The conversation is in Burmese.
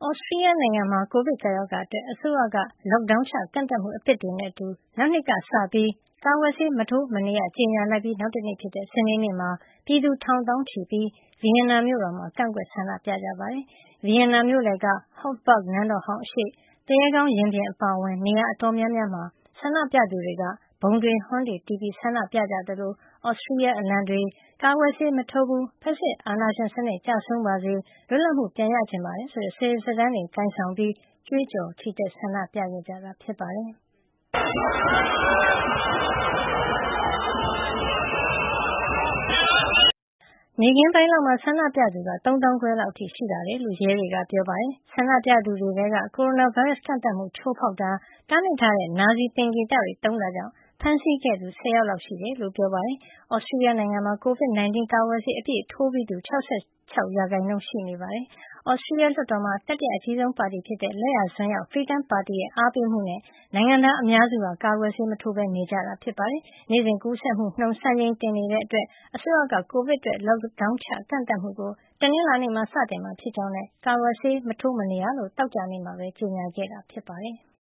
ဩစတြီးယားနိုင်ငံမှာ ကိုဗစ်ကပ်ရောဂါအတွက် အစိုးရက Lockdown ချ ကန့်သတ်မှုအသစ်တွေနဲ့အတူ နောက်နှစ်ကစပြီး ကာကွယ်ဆေး မထိုးမနေရ ကြေညာလိုက်ပြီး နောက်တနေ့ဖြစ်တဲ့ စနေနေ့မှာ ပြည်သူထောင်သောင်းချီပြီး ဗီယင်နာမြို့တော်မှာ ကန့်ကွက်ဆန္ဒပြကြပါတယ်။ ဗီယင်နာမြို့လယ်က Hofburg နန်းတော်ဟောင်းအရှေ့၊ သူရဲကောင်းရင်ပြင်အပါအဝင် နေရာအတော်များများမှာ ဆန္ဒပြသူတွေက ဗုံတွေ၊ ဟွန်းတွေတီးပြီး ဆန္ဒပြကြသလို သြစတြီးယားအလံတွေ၊ ကာကွယ်ဆေးမထိုးဘူး၊ ဖက်ဆစ်အာဏာရှင်စနစ် ကျဆုံးပါစေ၊ လွတ်လပ်မှုပြန်ရချင်ပါတယ်ဆိုတဲ့ စာရွက်စာတမ်းတွေကိုင်ဆောင်ပြီး ကြွေးကြော် ချီတက် ဆန္ဒပြခဲ့ကြတာ ဖြစ်ပါတယ်။ နေ့ခင်းပိုင်းလောက်မှာ ဆန္ဒပြသူ ၃ သောင်းခွဲလောက်အထိ ရှိလာတယ်လို့ ရဲတွေက ပြောပါတယ်။ ဆန္ဒပြသူတွေထဲက ကိုရိုနာဗိုင်းရပ်စ် ကန့်သတ်မှု ချိုးဖောက်တာ၊ တားမြစ်ထားတဲ့ နာဇီသင်္ကေတတွေ သုံးတာကြောင့် ဖမ်းဆီးခဲ့သူ ၁၀ ယောက်လောက်ရှိတယ်လို့ ပြောပါတယ်။ သြစတြီးယားနိုင်ငံမှာ COVID-19 ကာကွယ်ဆေး အပြည့်ထိုးပြီးသူ ၆၆ % ရှိနေပါတယ်။ သြစတြီးယားလွှတ်တော်မှာ တတိယအကြီးဆုံးပါတီဖြစ်တဲ့ လက်ယာစွန်းရောက် Freedom ပါတီရဲ့ အားပေးမှုနဲ့ နိုင်ငံသားအများစုဟာ ကာကွယ်ဆေးမထိုးဘဲ နေကြတာ ဖြစ်ပါတယ်။ နေ့စဉ်ကူးစက်မှုနှုန်း စံချိန်တင်နေတာကြောင့် အစိုးရက ကိုဗစ်အတွက် Lockdown ချ ကန့်သတ်မှုကို တနင်္လာနေ့မှာ စတင်မှာဖြစ်ကြောင်းနဲ့ ကာကွယ်ဆေး မထိုးမနေရလို့ သောကြာနေ့မှာပဲ ကြေညာခဲ့တာ ဖြစ်ပါတယ်။